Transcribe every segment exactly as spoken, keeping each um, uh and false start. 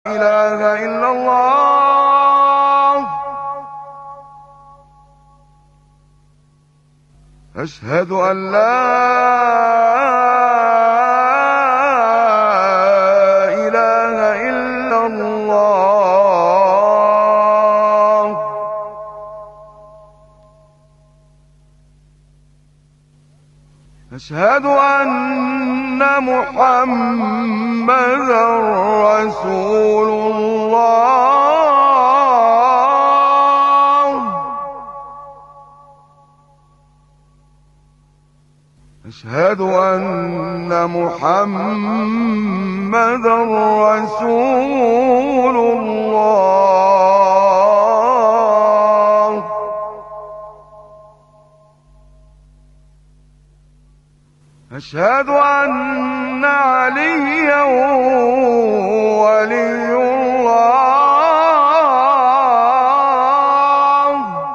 إله إلا الله. أشهد أن لا إله إلا الله. أشهد أن محمدا رسول الله. أشهد أن محمدا رسول الله. أشهد أن عليا ولي الله.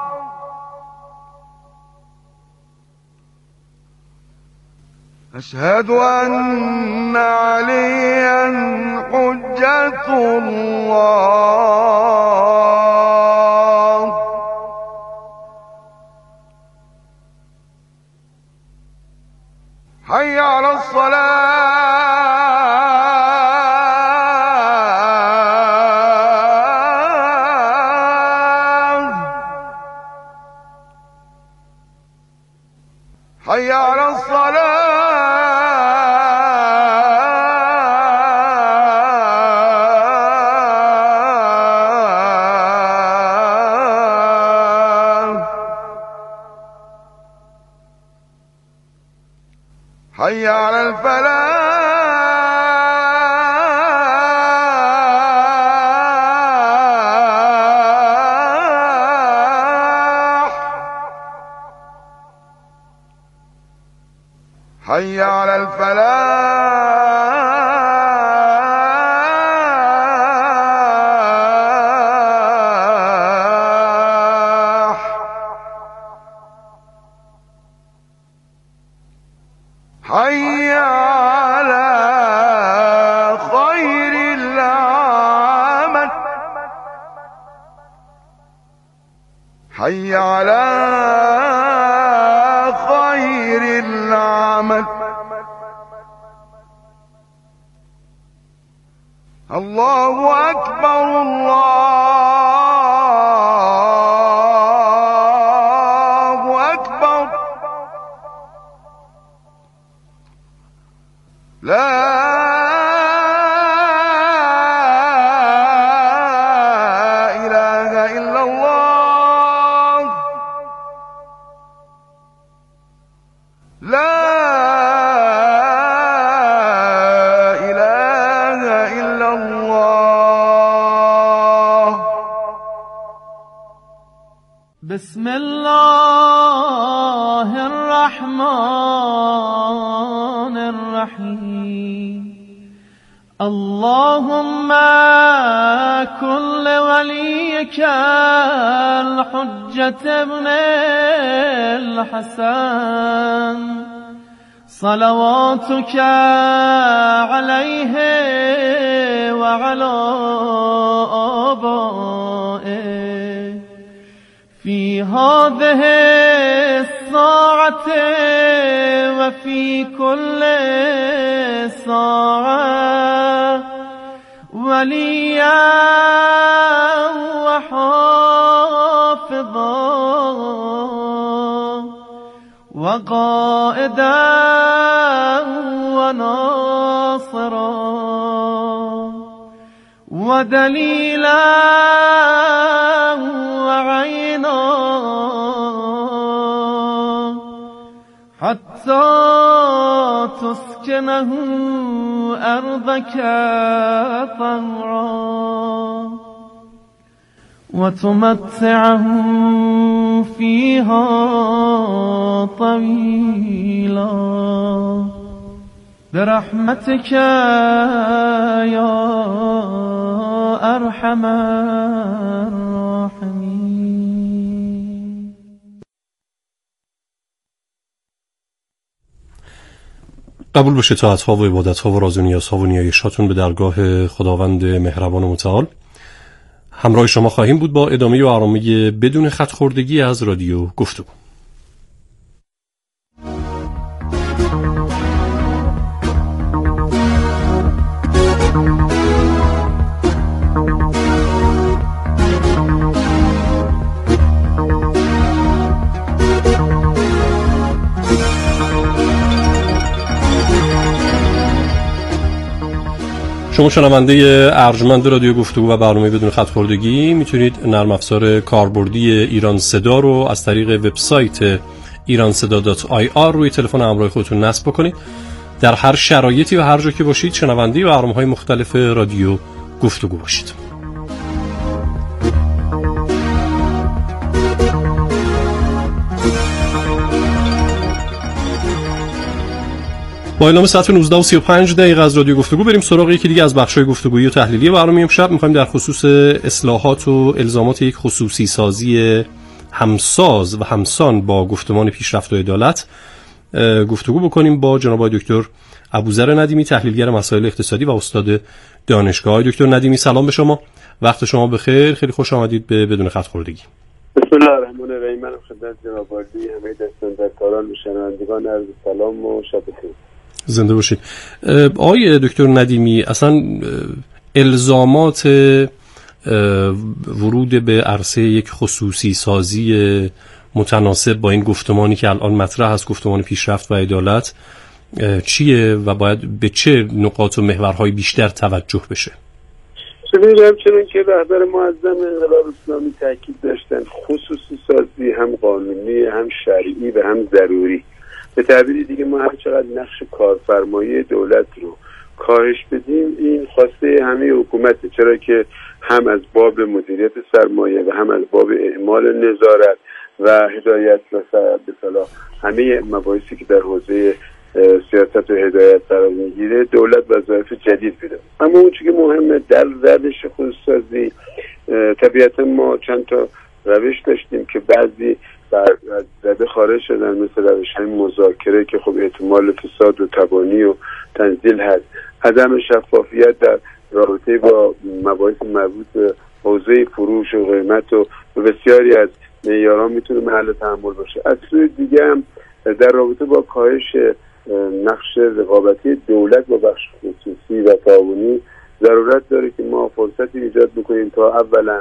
أشهد أن عليا حجة الله. حي على الصلاة. حي على الصلاة. حي على الفلاح. حي على الفلاح. حي على خير العمل. حي على خير العمل. الله أكبر الله أكبر. لا إله إلا الله. لا إله إلا الله. بسم الله الرحمن الرحيم. اللهم كن لوليك الحجة ابن الحسن صلواتك عليه وعلى آبائه في هذه الساعة وفي كل ساعة وليا وحافظا وقائدا وناصرا ودليلا وعينا حتى تسكنه أرضك طوعا وتمتعه فيها طويلا برحمتك يا أرحم الراحمين. قبول بشه طاعت‌ها و عبادت‌ها و راز و نیازها و نیایش‌هاتون به درگاه خداوند مهربان و متعال. همراه شما خواهیم بود با ادامه و آرامه بدون خط خوردگی از رادیو گفتگو. شما شنونده ارجمند رادیو گفتگو و برنامه بدون خط خوردگی میتونید نرم افزار کاربردی ایران صدا رو از طریق وبسایت ایران صدا دات آی آر روی تلفن همراه خودتون نصب بکنید. در هر شرایطی و هر جا که باشید شنونده برنامه‌های مختلف رادیو گفتگو باشید. با اعلام ساعت نوزده و سی و پنج دقیقه از رادیو گفتگو بریم سراغ یکی دیگه از بخش‌های گفتگویی و تحلیلی برنامه امشب. می‌خوایم در خصوص اصلاحات و الزامات یک خصوصی سازی همساز و همسان با گفتمان پیشرفت و عدالت گفتگو بکنیم با جناب دکتر ابوذر ندیمی، تحلیلگر مسائل اقتصادی و استاد دانشگاه. دکتر ندیمی سلام به شما، وقت شما بخیر، خیلی خوش آمدید به بدون خط خوردگی. بسم الله الرحمن الرحیم. من خدمت جناب عالی همه دستاندرکاران و شنوندگان عرض سلام و شب بخیر. زنده باشید. آقای دکتر ندیمی، اصلا الزامات ورود به عرصه یک خصوصی سازی متناسب با این گفتمانی که الان مطرح است، گفتمان پیشرفت و عدالت، چیه و باید به چه نقاط و محورهای بیشتر توجه بشه؟ ببینید، همچنان که رهبر معظم انقلاب اسلامی تاکید داشتن، خصوصی سازی هم قانونی هم شرعی و هم ضروری. به تعبیر دیگه ما هر چقدر نقش کارفرمایی دولت رو کاهش بدیم این خواسته همه حکومته، چرا که هم از باب مدیریت سرمایه و هم از باب اعمال نظارت و هدایت و به صلاح همه مباحثی که در حوزه سیاست و هدایت قرار میگیره دولت وظایف جدید بده. اما اون چیزی که مهمه در روش خودسازی، طبیعتا ما چند تا روش داشتیم که بعضی از زده خارج شدن، مثل روش های مذاکره که خب احتمال فساد و تبانی و تنزیل هست، عدم شفافیت در رابطه با مباحث مربوط به حوزه فروش و قیمت و بسیاری از معیارها میتونه محل تحمل باشه. از سوی دیگه هم در رابطه با کاهش نقش رقابتی دولت با بخش خصوصی و تعاونی ضرورت داره که ما فرصتی ایجاد بکنیم تا اولا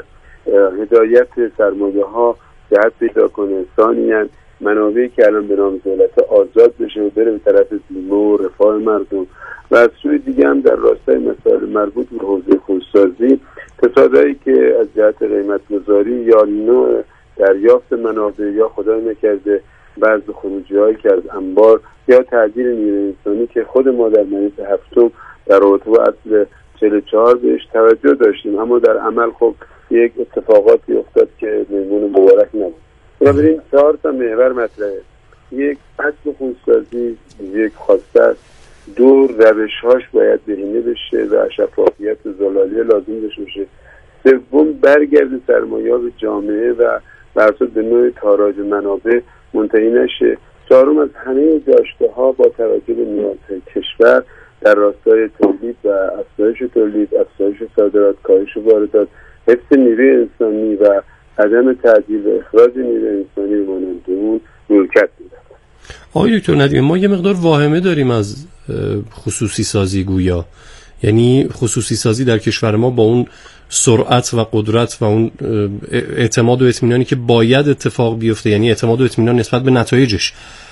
هدایت سرمایه ها جهت پیدا کنه، ثانیاً منابعی که الان به نام دولت آزاد بشه و بره به طرف بیمه و رفاه مردم، و از سوی دیگه هم در راستای مسائل مربوط به حوزه خودسازی تصادایی که از جهت قیمت گذاری یا نوع دریافت منابع یا خدای نکرده بعض خروجی هایی که از انبار یا تعدیل نیروی انسانی که خود ما در مجلس هفتم در رابطه با اصل چهل و چهار بهش توجه داشتیم، اما در عمل خب یک اتفاقاتی افتاد که میمون مبارک نبود. بنابراین چهار تا محور مطرحه: یک، اصل خودسازی، یک، خواسته است، دو، روش‌هاش باید بهینه بشه و شفافیت و زلالی لازم داشته باشه، سوم، برگرد سرمایه‌ها به جامعه و بر اساس به نوع تاراج منابع منتهی نشه، چهارم، از همه داشته‌ها با توجه به نیازهای کشور در راستای تولید و افزایش تولید، افزایش صادرات، کاهش واردات، حفظ نیروی انسانی و عدم تعدیل و اخراج نیروی انسانی مانند اون رویکرد می‌دهد. آقای دکتر ندیمی، ما یه مقدار واهمه داریم از خصوصی سازی گویا، یعنی خصوصی سازی در کشور ما با اون سرعت و قدرت و اون اعتماد و اطمینانی که باید اتفاق بیفته، یعنی اعتماد و اطمینان نسبت به نتایجش،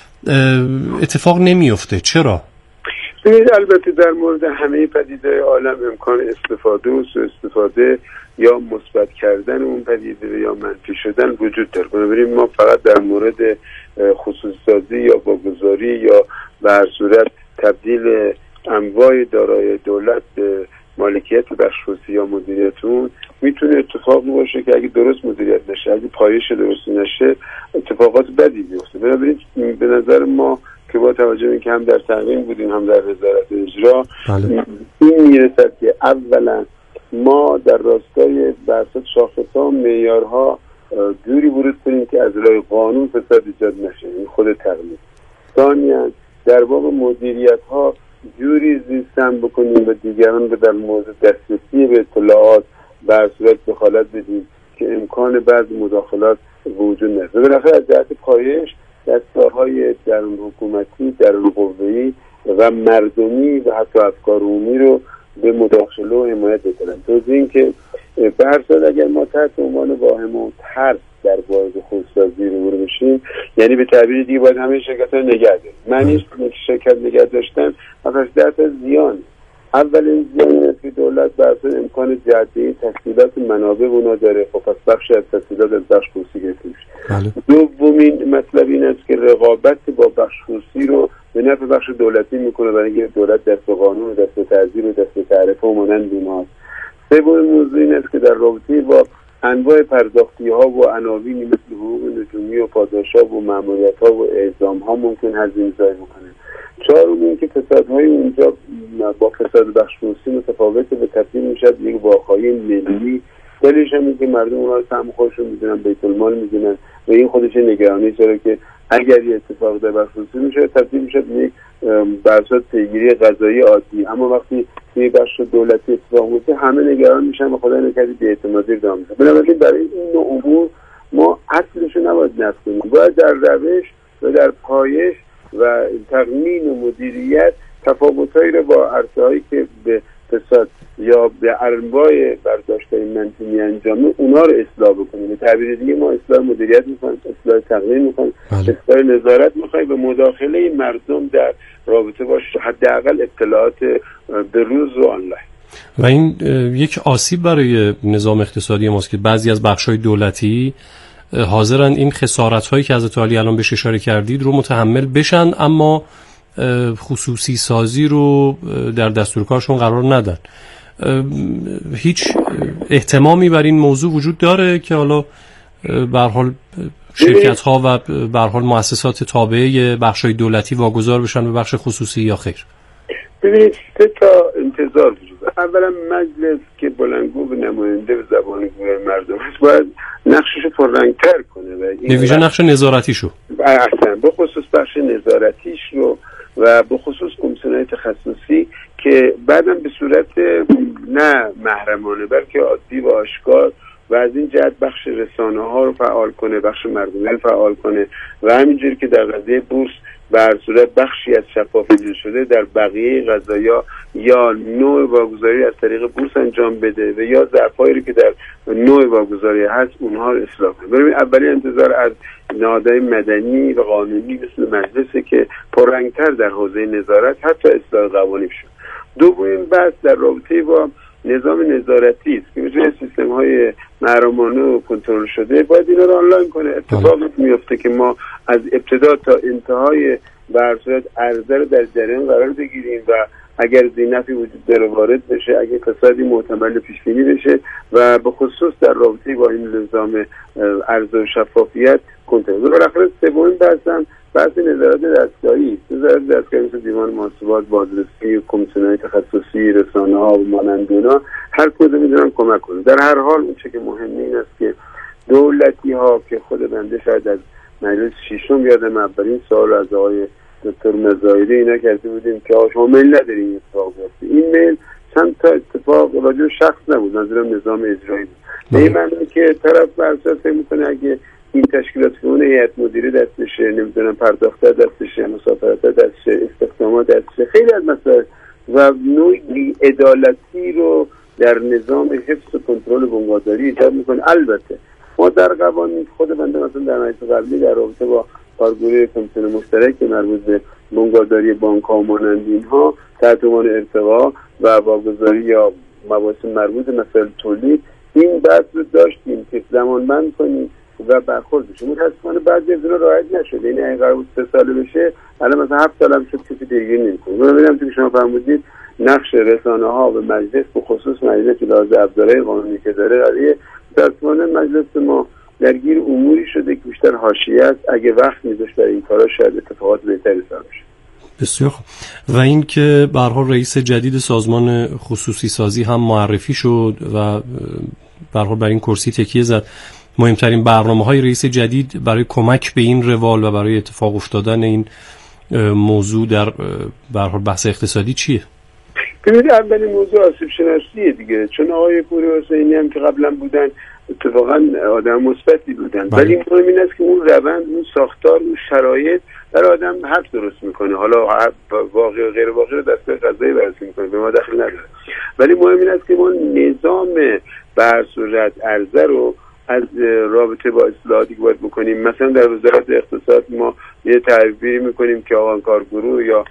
اتفاق نمیفته. چرا؟ البته در مورد همه پدیده عالم امکان استفاده و سوء استفاده یا مثبت کردن اون پدیده یا منفی شدن وجود داره. بنابراین ما فقط در مورد خصوصی سازی یا واگذاری یا به هر صورت تبدیل انواع دارایی دولت به مالکیت بخش خصوصی یا مدیریت اون میتونه اتفاقی باشه که اگه درست مدیریت نشه، اگه پایش درست نشه، اتفاقات بدی بیفته. بنابراین به نظر ما که با توجه به اینکه هم در تقویم بودیم هم در وزارت اجرا، بله، این میرسد که اولا ما در راستای برسات شاخص‌ها و معیارها جوری ورود کنیم که از راه قانون فساد ایجاد نشه، این خود تقلید. ثانیاً در واقع مدیریت ها جوری زیستن بکنیم و دیگران به در موضوع دسترسی به اطلاعات بر صورت دخالت بدیم که امکان بعض مداخلات وجود نداره. بالاخره از جهت پایش دستگاه‌های درون حکومتی، درون قوه‌ای و مردمی و حتی افکار عمومی رو به مداخله و حمایت بکنن. توضیح این که به هر صورت اگر ما تحت عنوان واهمه و ترس در بارد خودسازی روبرو بشیم، یعنی به تعبیر دیگه باید همه شرکت‌ها نگه داریم. معنیش اینه که شرکت نگه داشتن افش درت زیان. اولین زیان این است که دولت بر اساس امکان جدی تسهیلات منابع اونا داره، خب پس بخش از تسهیلات از بخش خصوصی گرفته میشه. دومین مطلب این است که رقابت با بخش خصوصی رو به نفع بخش دولتی میکنه، برای اینکه دولت دست به قانون و دست به تعذیر و دست به تعرفه و مانند اینهاست. سومین موضوع این است که در رابطه با انواع پرداختی ها و عناوینی مثل حقوق نجومی و پاداش‌ها و ماموریت ها و اعزام ها ممکن هزینه زایی بکنه. چهارم این که فسادهای اونجا با فساد بخش خصوصی متفاوته و تبدیل میشد یک واقعی ملی. دلیلش هم این که مردم اونها رو سهم خودشون میدونن، بیت المال میدونن و این خودش نگرانی داره که اگر یه اتفاق در بخش خصوصی میشه تبدیل میشه به یک برصد پیگیری قضایی عادی. اما وقتی توی بخش دولتی اتفاق میفته همه نگران میشن و خدای نکرده بی‌اعتمادی ادامه میشه. بنابراین برای این نوع امور ما اصلش رو نباید نفی کنیم، باید در روش و در پایش و تقنین و مدیریت تفاوت‌هایی رو با عرصه‌هایی که به فساد یا به انواع برداشت‌های منطقی انجامه اونا رو اصلاح بکنیم. به تعبیر دیگه ما اصلاح مدیریت می‌خوایم، اصلاح تقنین می‌خوایم، اصلاح نظارت می‌خوایم و مداخله مردم در رابطه با حداقل اطلاعات به روز و آنلاین. و این یک آسیب برای نظام اقتصادی ماست که بعضی از بخش‌های دولتی حاضرن این خسارت‌هایی که حضرت علی الان بهش اشاره کردید رو متحمل بشن، اما خصوصی سازی رو در دستور کارشون قرار ندن. هیچ اهتمامی بر این موضوع وجود داره که حالا به هر حال شرکت‌ها و به هر حال مؤسسات تابعه بخش‌های دولتی واگذار بشن به بخش خصوصی یا خیر؟ ببینید سه تا انتظار وجود داره. اولا مجلس که بلندگو به نماینده به زبان گوی مردم هست باید نقشش پررنگ‌تر کنه و این ویژه نقش نظارتیشو اصلا به خصوص بخش نظارتیش رو و به خصوص کمیسیون‌های تخصصی که بعدم به صورت نه محرمانه بلکه عادی و آشکار و از این جهت بخش رسانه ها رو فعال کنه، بخش مردمی فعال کنه و همینجوری که در قضیه بورس بر صورت بخشی از شفافیت شده در بقیه قضایا یا نوع واگذاری از طریق بورس انجام بده و یا ظرفایی رو که در نوع واگذاری هست اونها رو اصلاح کنه. ببین اولی انتظار از نهادهای مدنی و قانونی مثل مجلسه که پررنگتر در حوزه نظارت حتی اصلاح قوانین شد. دومین بحث در رابطه با نظام نظارتی است که مثل سیستم های محرمانه و کنترل شده باید اینا رو آنلاین کنه. اتفاقی میفته که ما از ابتدا تا انتهای بر صورت عرضه رو در جریان قرار بگیریم و اگر زینفی وجود داره وارد بشه، اگر فسادی محتمل پیش بینی بشه و به خصوص در رابطه با این نظام عرضه و شفافیت کنترل. بالاخره سومین بحثم بحث نظارت دستگاهی، نظارت دستگاهی مثل دیوان محاسبات، بازرسی، کمیسیون‌های تخصصی، رسانه‌ها و مانند اینا هر کدوم می‌دونن کمک کنه. در هر حال اون چه که مهمه این است که دولتی‌ها که خود بنده شاید از مجلس ششم یادم اولین سوال از آقای دکتر مزایدی اینا کرده بودیم که شما میل نداریم این اتفاق بیفته. این میل چند تا اتفاق راجع به شخص نبود، منظورم نظام اجرایی بود. به این معنی که طرف بر اساس فکر می‌کنه اگه این تشکیلات که اون هیئت مدیره دستشه، نمیدونم پرداخته دستشه، مسافرت دستشه، استخدامات دستشه، خیلی از مسائل و نوع بی‌عدالتی رو در نظام حفظ و کنترل بنگاهداری ایجاد میکنه. البته ما در قوانین خود بنده مثلا در مجلس قبلی در رابطه با کارگروه کمیسیون مشترک که مربوط به بنگاهداری بانک‌ها و مانند اینها تحت عنوان ارتقا و واگذاری یا مباحث مربوط به مسائل تولید این بحث رو داشتیم که زمانبند کنیم و برخورد بشه. متاسفانه بعضی از اینا رعایت نشده. این اگه قرار بود سه ساله بشه الان مثلا هفت سال هم شد کسی دیگه نمی‌کنه. من ببینم تو که شما فرمودید نقش رسانه‌ها و مجلس به خصوص مجلس که لازم ابزارهای قانونی که داره قضیه متاسفانه مجلس ما درگیر اموری شده که بیشتر حاشیه است. اگه وقت می‌ذاشت برای این کارا شاید اتفاقات بهتری صادر بشه. بسیار خوب. و این که به هر حال رئیس جدید سازمان خصوصی سازی هم معرفی شد و به هر حال بر این کرسی تکیه زد. مهمترین برنامه‌های رئیس جدید برای کمک به این روال و برای اتفاق افتادن این موضوع در به هر حال بحث اقتصادی چیه؟ ببینید اولین موضوع آسیب شناسیه دیگه، چون آقای پوری حسینی هم که قبلا بودن اتفاقا آدم مثبتی بودن، ولی مهم این است که اون روند، اون ساختار، اون شرایط در آدم حرف درست میکنه. حالا واقعی و غیر واقعی رو دستگاه قضایی بررسی میکنه، به ما دخل نداره، ولی مهم این است که ما نظام بر صورت عرضه رو از رابطه با اصلاحاتی که باید بکنیم. مثلا در وزارت اقتصاد ما یه تعبیری میکنیم که آقا کارگروه یا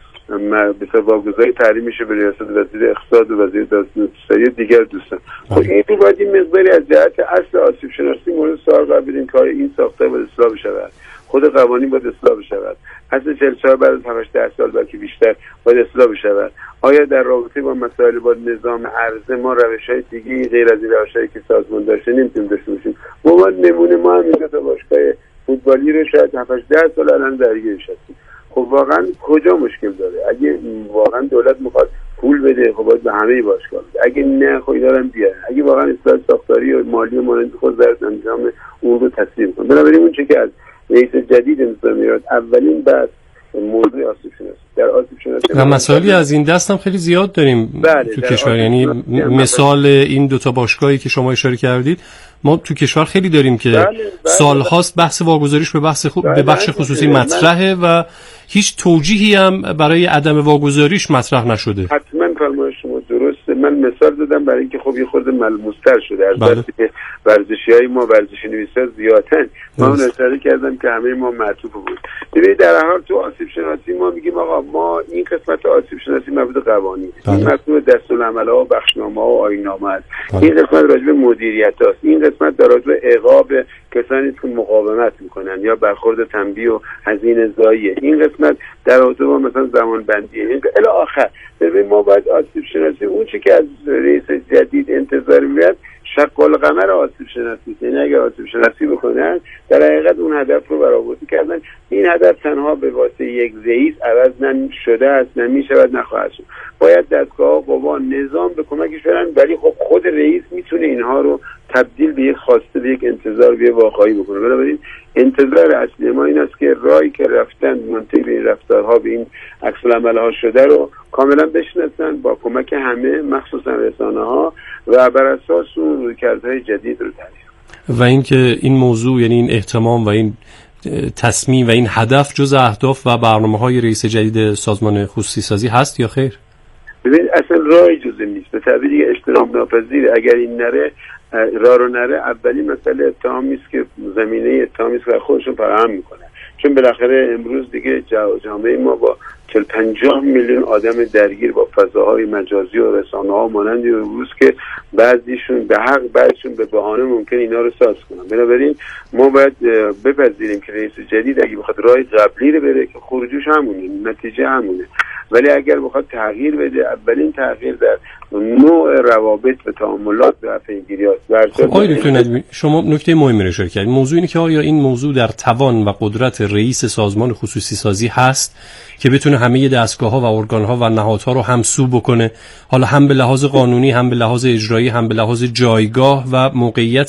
به واگذاری تعلیم میشه به ریاست وزیر اقتصاد و وزیر اقتصادی دیگر دوستان. خب این رو باید این مقداری از جهت اصل آسیب شناسی مورد سوال قرار بدیم که این ساختار باید اصلاح بشود، خود قوانین باید اصلاح بشود، اصل چهل سال بعد از هفت ده سال بلکه بیشتر باید اصلاح بشود. آیا در رابطه با مسائل با نظام عرضه ما روش‌های دیگه غیر از این روش‌هایی که سازمان داشته نمیتونیم داشته باشیم؟ ما نمونه ما هم اینجا تا باشگاه فوتبالی رو شاید هفت ده سال الان درگیر هستیم. خب واقعا کجا مشکل داره؟ اگه واقعا دولت میخواد پول بده خب باید به همه باشگاه بده، اگه نه خب اینا رو بیاره، اگه واقعا اصلاح ساختاری و مالی و مانند خود در انجام اون رو تصویب کنه. بنابراین اون چه که از رئیس جدید انتظار میاد اولین بحث موضوع آسیب شناسی در آسیب شناسی و مسائلی از این دست هم خیلی زیاد داریم بله تو کشور. یعنی مثال این دوتا باشگاهی که شما اشاره کردید ما تو کشور خیلی داریم که بله، بله، سالهاست بحث واگذاریش به بحث خو... بله، به بخش خصوصی بله، مطرحه و هیچ توجیهی هم برای عدم واگذاریش مطرح نشده. حتما فرمایش شما درسته. من مثال دادم برای اینکه خب یه خورده ملموس‌تر شده از بله. که ورزشیای ما ورزشی نویسا زیادن. من اون اشاره کردم که همه ما معطوف بود. ببینید در هر حال تو آسیب شناسی ما میگیم آقا ما این قسمت آسیب شناسی مربوط به قوانین، بله. این مربوط به دستورالعمل‌ها و بخشنامه‌ها و آیین‌نامه است. بله. این قسمت راجع به مدیریت است. این قسمت در راجع به عقاب کسانی که مقاومت میکنن یا برخورد تنبیه و هزینه زاییه. این قسمت در رابطه با مثلا زمان بندیه الی آخر. ببین ما باید آسیب شناسی اون چیزی که از رئیس جدید انتظار میاد شق القمر آسیب شناسی، یعنی اگر آسیب شناسی بکنن در حقیقت اون هدف رو برآورده کردن. این هدف تنها به واسطه یک رئیس عوض نشده است، نمیشود، نخواهد شد. باید دستگاه قوا نظام به کمکش برن، ولی خب خود رئیس میتونه اینها رو تبدیل به یک خواسته، به یک انتظار، به یک واقعی بکنه. بنابراین انتظار اصلی ما این است که راهی که رفتن منتهی به این رفتارها، به این عکس‌العمل‌ها شده رو کاملا بشناسن با کمک همه مخصوصا رسانه‌ها و بر اساس اون رویکردهای جدید رو تعریف. و اینکه این موضوع یعنی این اهتمام و این تصمیم و این هدف جز اهداف و برنامه‌های رئیس جدید سازمان خصوصی سازی هست یا خیر؟ ببین اصلا راهی جز نیست، به تعبیری اجتناب ناپذیره. اگر این نره راه رو نره، اولین مسئله اتهامی است که زمینه اتهامی است که خودشون فراهم میکنه. چون بالاخره امروز دیگه جامعه ما با چهل پنجاه میلیون آدم درگیر با فضاهای مجازی و رسانه‌ها مانند امروز که بعضیشون به حق بعضیشون به بهانه ممکن اینا رو ساز کنن. بنابراین ما باید بپذیریم که رئیس جدید اگه بخواد راه قبلی رو بره که خروجش همونه، نتیجه همونه، ولی اگر بخواد تغییر بده اولین تغییر در نوع روابط و تعاملات و پیگیری است. آقای دکتر ندیمی شما نکته مهمی رو اشاره کردید. موضوع اینه که آیا این موضوع در توان و قدرت رئیس سازمان خصوصی سازی هست که بتونه همه دستگاه‌ها و ارگان‌ها و نهادها رو همسو بکنه، حالا هم به لحاظ قانونی، هم به لحاظ اجرایی، هم به لحاظ جایگاه و موقعیت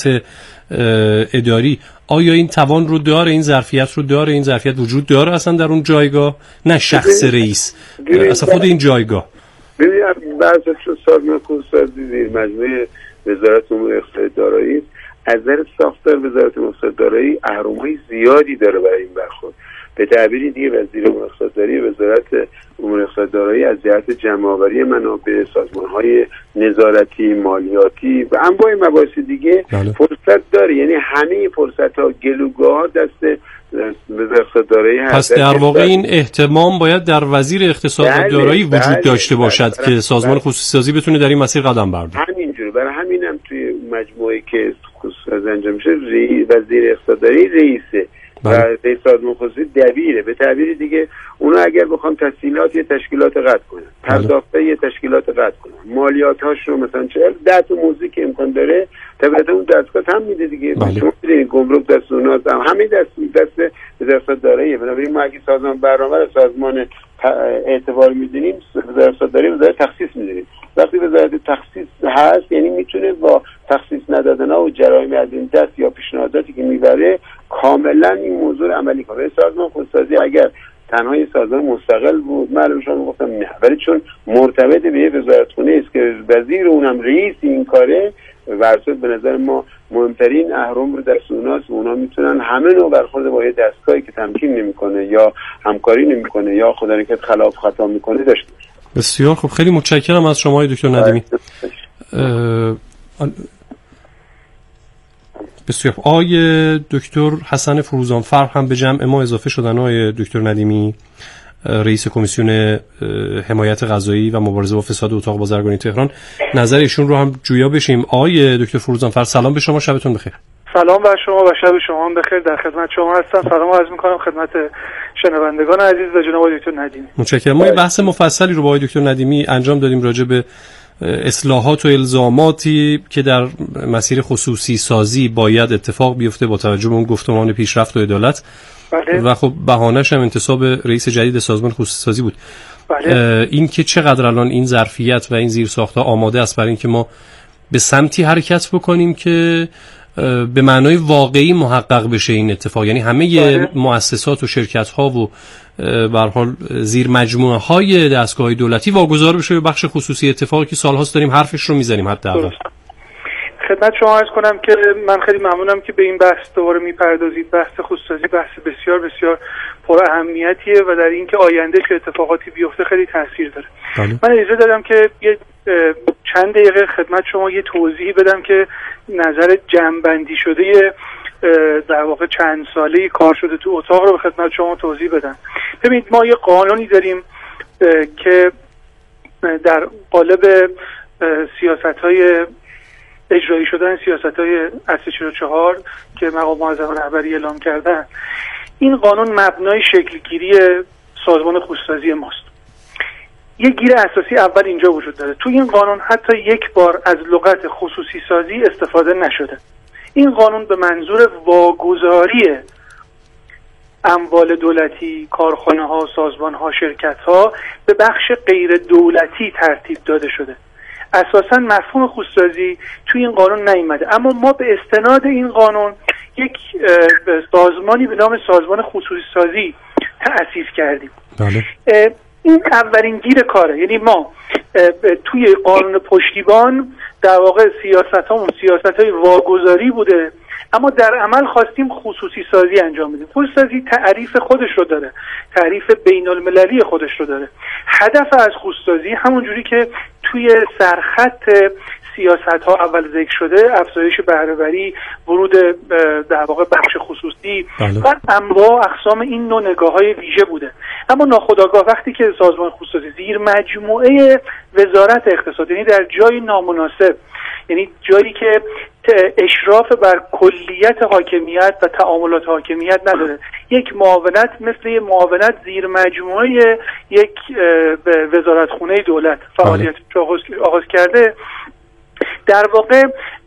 اداری. آیا این توان رو داره، این ظرفیت رو داره، این ظرفیت وجود داره اصلا در اون جایگاه؟ نه شخص رئیس، اصلا خود این جایگاه. ببینید بعضی از سازمان خصوصی زیر مجموعه وزارت امور اقتصادی دارایی از نظر ساختار وزارت امور اقتصادی دارایی اهرم‌های زیادی داره برای این برخورد. به تعبیری دیگه وزیر امور اقتصادی وزارت امور اقتصادی دارایی از جهت جمع‌آوری منابع، سازمان‌های نظارتی، مالیاتی و انواع مباحث دیگه بله. فرصت داره. یعنی همه فرصت‌ها، گلوگاه‌ها دست وزارت اقتصاد دارایی هست. پس در واقع این احتمام باید در وزیر اقتصاد بله، دارایی وجود بله، داشته باشد بله، که بله، سازمان بله. خصوصی سازی بتونه در این مسیر قدم برداره. همینجوره. برای همینم توی مجموعه که خصوصی انجام میشه وزیر اقتصاد دارایی رئیسه و رئیس سازمان خصوصی دبیره. به تعبیر دیگه اونا اگر بخوام تسهیلات یه تشکیلات قطع کنن، پرداخته یه تشکیلات قطع کنن، مالیات‌هاش رو مثلا چهل ده تا موضوعی که امکان داره طبعا اون دستگاه هم میده دیگه. شما میدونید گمرک دست اونها هم همین دست دست وزارت دارایی. بنابراین ما اگه سازمان برنامه رو سازمان اعتبار میدونیم، وزارت دارایی وزارت تخصیص میدونیم. وقتی وزارت تخصیص هست یعنی میتونه با تخصیص ندادن‌ها و جرایم از این دست یا پیشنهاداتی که میبره کاملا این موضوع رو عملی کنه. سازمان خودسازی اگر تنها یه سازمان مستقل بود، معلوم شد گفتم نه، ولی چون مرتبط به یه وزارتخونه است که وزیر اونم رئیس این کاره، ورسود به نظر ما مهمترین اهرم رو در اوناست و اونا میتونن همه نوع برخورد با یه دستگاهی که تمکین نمیکنه یا همکاری نمیکنه یا خدا نکنه خلاف خطا میکنه داشته. بسیار خب، خیلی متشکرم از شما دکتر ندیمی. بسیار. آقای دکتر حسن فروزانفر هم به جمع ما اضافه شدن. آقای دکتر ندیمی رئیس کمیسیون حمایت غذایی و مبارزه با فساد اتاق بازرگانی تهران، نظر ایشون رو هم جویا بشیم. آقای دکتر فروزانفر سلام به شما، شبتون بخیر. سلام بر شما و شب شما هم بخیر. در خدمت شما هستم. سلام عرض می‌کنم خدمت شنوندگان عزیز و جناب دکتر ندیمی. متشکرم. ما یه بحث مفصلی رو با آقای دکتر ندیمی انجام دادیم راجع به اصلاحات و الزاماتی که در مسیر خصوصی سازی باید اتفاق بیفته با توجه به اون گفتمان پیشرفت و عدالت. بله. و خب بهانه‌اش هم انتصاب رئیس جدید سازمان خصوصی سازی بود. بله. این که چقدر الان این ظرفیت و این زیرساخت‌ها آماده است برای اینکه ما به سمتی حرکت بکنیم که به معنای واقعی محقق بشه این اتفاق، یعنی همه بله. مؤسسات و شرکت‌ها و به هر حال زیر مجموعه‌های دستگاه دولتی واگذار بشه به بخش خصوصی، اتفاقی که سال‌هاست داریم حرفش رو می‌زنیم. حداقل خدمت شما عرض کنم که من خیلی ممنونم که به این بحث دوباره میپردازید. بحث خصوصی بحث بسیار بسیار پر اهمیتیه و در اینکه آینده چه اتفاقاتی بیفته خیلی تاثیر داره. بله. من اجازه دارم که یه چند دقیقه خدمت شما یه توضیحی بدم که نظر جمع‌بندی شده در واقع چند ساله کار شده تو اتاق رو به خدمت شما توضیح بدم. ببینید ما یه قانونی داریم که در قالب سیاست‌های اجرایی شدن سیاست‌های اصل چهل و چهار که مقام معظم رهبری اعلام کردن، این قانون مبنای شکلگیری سازمان خصوصی ماست. یه گیر اساسی اول اینجا وجود داره. تو این قانون حتی یک بار از لغت خصوصی سازی استفاده نشده. این قانون به منظور واگذاری اموال دولتی، کارخانه‌ها، سازمان‌ها، شرکت‌ها به بخش غیر دولتی ترتیب داده شده. اساساً مفهوم خصوصی توی این قانون نیامده، اما ما به استناد این قانون یک سازمانی به نام سازمان خصوصی سازی تأسیس کردیم. بله. این اولین گیر کاره، یعنی ما توی قانون پشتیبان در واقع سیاستامون سیاست‌های واگذاری بوده، اما در عمل خواستیم خصوصی سازی انجام بدیم. خصوصی سازی تعریف خودش رو داره، تعریف بین المللی خودش رو داره. هدف از خصوصی سازی همونجوری که توی سرخط سیاست ها اول ذکر شده، افزایش بهره‌وری، ورود در واقع بخش خصوصی و انواع اقسام این نوع نگاه‌های ویژه بوده. اما ناخودآگاه وقتی که سازمان خصوصی زیر مجموعه وزارت اقتصاد، یعنی در جای نامناسب، یعنی جایی که اشراف بر کلیت حاکمیت و تعاملات حاکمیت نداره، یک معاونت مثل یک معاونت زیر مجموعه یک وزارتخونه دولت فعالیت آغاز کرده، در واقع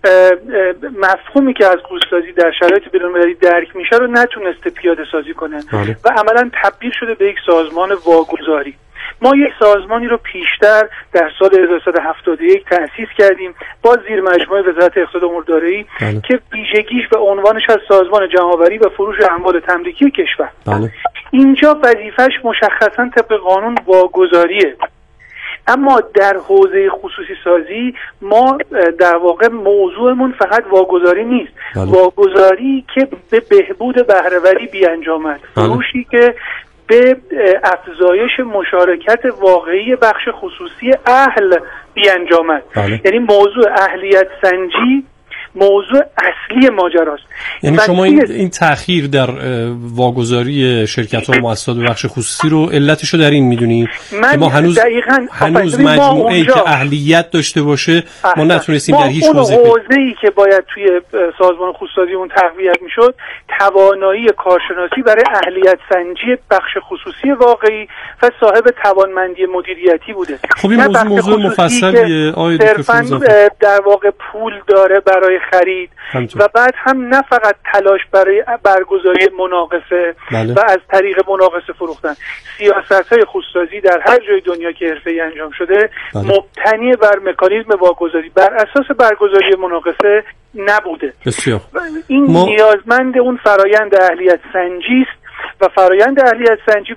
مفهومی که از خصوصی در شرایط بین‌المللی درک میشه رو نتونسته پیاده سازی کنه بله. و عملاً تبدیل شده به یک سازمان واگذاری. ما یک سازمانی رو پیشتر در سال هزار و سیصد و هفتاد و یک تأسیس کردیم با زیر مجموعه وزارت اقتصاد و امور دارایی بله. که ویژگیش و عنوانش از سازمان جمع‌آوری و فروش اموال تملیکی کشور. بله. اینجا وظیفش مشخصاً طبق قانون واگذاریه. اما در حوزه خصوصی سازی ما در واقع موضوعمون فقط واگذاری نیست. بله. واگذاری که به بهبود بهره‌وری بیانجامد، فروشی که به افزایش مشارکت واقعی بخش خصوصی اهل بیانجامد. بله. یعنی موضوع اهلیت سنجی موضوع اصلی ماجراست. یعنی شما این این تأخیر در واگذاری شرکت‌ها و مؤسسات به بخش خصوصی رو علتش رو در این می‌دونی که ما هنوز هنوز مجموعه‌ای که اهلیت داشته باشه ما نتونستیم در هیچ حوزه‌ای که باید توی سازمان خصوصی اون تقویت می‌شد، توانایی کارشناسی برای اهلیت سنجی بخش خصوصی واقعی و صاحب توانمندی مدیریتی بوده. خب این موضوع موضوع مفصلیه آقای دکتر در واقع پول داره برای خرید همچون. و بعد هم نه فقط تلاش برای برگزاری مناقصه بله. و از طریق مناقصه فروختن. سیاست‌های خصوصی در هر جای دنیا که حرفه‌ای انجام شده بله. مبتنی بر مکانیزم واگذاری بر اساس برگزاری مناقصه نبوده. بسیار. این ما... نیازمند اون فرایند اهلیت سنجی است و فرایند اهلیت سنجی باید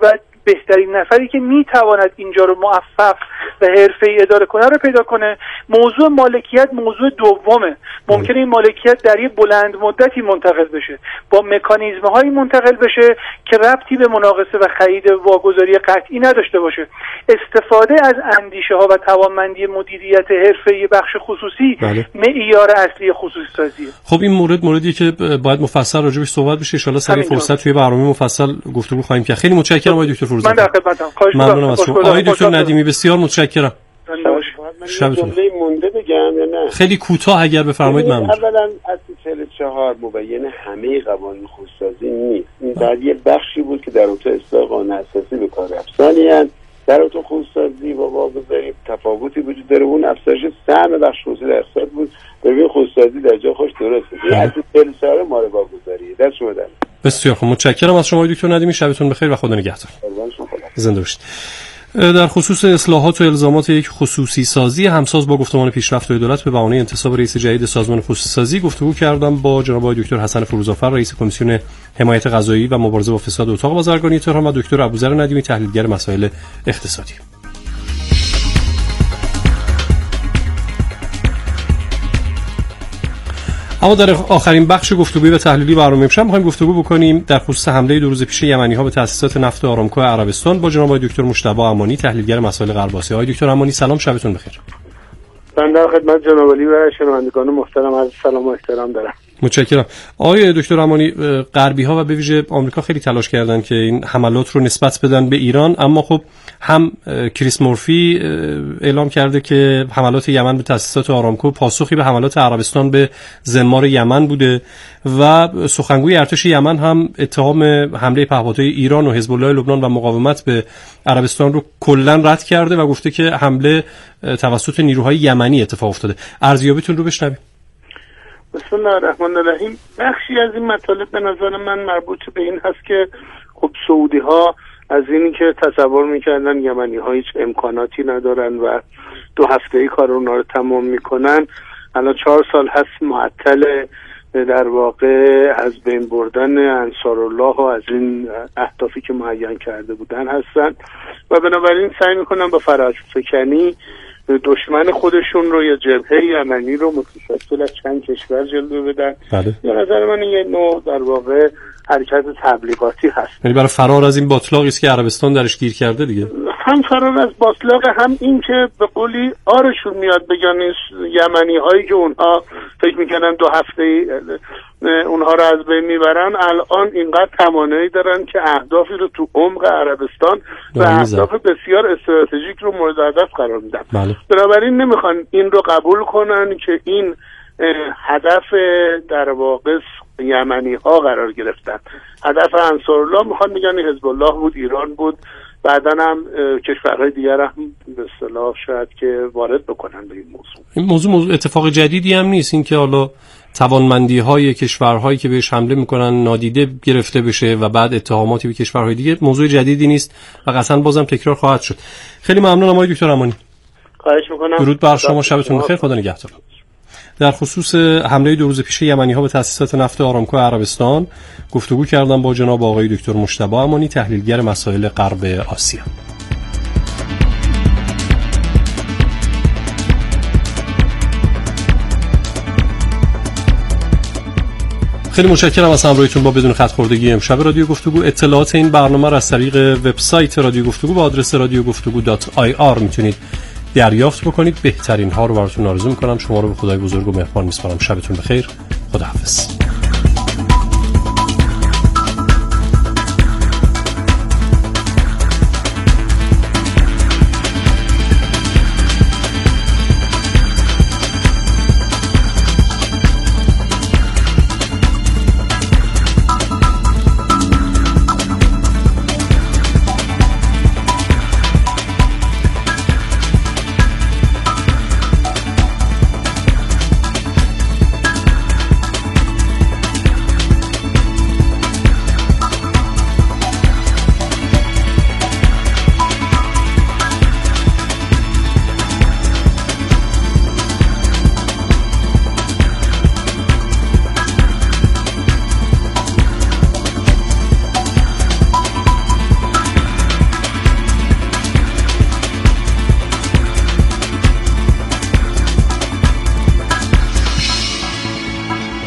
بهترین نفری که میتواند اینجا رو موفق و حرفه‌ای اداره کنه رو پیدا کنه. موضوع مالکیت موضوع دومه. ممکنه این مالکیت در یه بلند مدتی منتقل بشه، با مکانیزم‌هایی منتقل بشه که ربطی به مناقصه و خرید واگذاری قطعی نداشته باشه. استفاده از اندیشه‌ها و توانمندی مدیریت حرفه‌ای بخش خصوصی بله. معیار اصلی خصوصی سازیه. خب این مورد موردی که باید مفصل راجع بهش صحبت بشه، ان شاءالله سری فرصت توی برنامه مفصل گفتگو خواهیم کرد. خیلی متشکرم آقای دکتر فروزان. من در خدمتم. خواهش ممنونم از شما. آقای دکتر ندیمی بسیار متشکرم. شبتون جمله مونده بگم یا نه؟ خیلی کوتاه اگر بفرمایید ممنون. اولا اصل چهل و چهار مبین همه قوانین خصوصی نیست. این در یه بخشی بود که در اوتا اصلاح قانون اساسی به کار رفت. ثانیاً در اوتا خصوصی و واگذاری تفاوتی وجود داره. اون افزایش سهم بخش خصوصی در اقتصاد بود. ببین خصوصی در جا خوش درست بود. این اصل چهل و چهار مال واگذاریه. دست شما در. بسیار خوب، متشکرم از شما دکتر ندیمی. شبتون بخیر و خدا نگهدار. زنده باشید. در خصوص اصلاحات و الزامات یک خصوصی سازی همساز با گفتمان پیشرفت دولت به بهانه انتصاب رئیس جدید سازمان خصوصی سازی گفتگو کردم با جناب آقای دکتر حسن فروزآفر رئیس کمیسیون حمایت غذایی و مبارزه با فساد اتاق بازرگانی تهران و دکتر ابوذر ندیمی تحلیلگر مسائل اقتصادی. اما در آخرین بخش گفتگوی و تحلیلی برنامه امشب می‌خوایم گفتگو بکنیم در خصوص حمله دو روز پیش یمنی‌ها به تأسیسات نفت آرامکو عربستان با جناب آقای دکتر مجتبی امانی تحلیلگر مسائل غرب آسیا. آقای دکتر امانی سلام، شبتون بخیر. من در خدمت جناب علی و شنوندگان محترم عرض سلام و احترام دارم. متشکرم. آقای دکتر امانی، غربی‌ها و به ویژه آمریکا خیلی تلاش کردن که این حملات رو نسبت بدن به ایران، اما خب هم کریس مورفی اعلام کرده که حملات یمن به تأسیسات آرامکو پاسخی به حملات عربستان به زمار یمن بوده و سخنگوی ارتش یمن هم اتهام حمله پهپادهای ایران و حزب الله لبنان و مقاومت به عربستان رو کلاً رد کرده و گفته که حمله توسط نیروهای یمنی اتفاق افتاده. ارزیابیتون رو بشنویم. بسم الله الرحمن الرحیم. بخشی از این مطالب به نظر من مربوط به این هست که خب سعودی ها از اینی که تصور میکردن یمنی ها هیچ امکاناتی ندارن و دو هفته ای کار اونا رو تمام میکنن، الان چهار سال هست معطل در واقع از بین بردن انصارالله و از این اهدافی که معین کرده بودن هستن و بنابراین سعی میکنن با فرافکنی دشمن خودشون رو یا جبهه یمنی رو متشکل از چند کشور جلوه بدن. بله. به نظر من یه نوع در واقع حرکت تبلیغاتی هست، یعنی برای فرار از این باطلاقی است که عربستان درش گیر کرده دیگه. هم فرار از باطلاق، هم این که به قولی آرشون میاد بگن این یمنی هایی که اونها فکر میکنن دو هفته اونها رو از بین میبرن الان اینقدر توانایی دارن که اهدافی رو تو عمق عربستان و اهداف بسیار استراتژیک رو مورد هدف قرار میدن. بله. بنابراین نمیخوان این رو قبول کنن که این هدف در واقع یمنی ها قرار گرفتن. هدف انصارالله میخوان میگن حزب الله بود، ایران بود، بعدن هم کشورهای دیگر هم به اصطلاح شاید که وارد بکنن به این موضوع. این موضوع, موضوع اتفاق جدیدی هم نیست، این که حالا توانمندی های کشورهایی که بهش حمله میکنن نادیده گرفته بشه و بعد اتهاماتی به کشورهای دیگه موضوع جدیدی نیست و قطعا بازم تکرار خواهد شد. خیلی ممنونم آقای دکتر امانی. خواهش میکنم. درود بر شما، شبتون بخیر، خدا نگهدار. در خصوص حمله دو روز پیش یمنی‌ها به تأسیسات نفت آرامکو عربستان گفتگو کردم با جناب آقای دکتر مجتبی امانی تحلیلگر مسائل غرب آسیا. خیلی متشکرم از همراهیتون با بدون خط خوردگی امشب رادیو گفتگو. اطلاعات این برنامه را از طریق وبسایت رادیو گفتگو با آدرس رادیو گفتگو دات آی آر میتونید دریافت بکنید. بهترین ها رو براتون آرزو میکنم. شما رو به خدای بزرگ و مهربان میسپارم. شبتون بخیر. خداحافظ.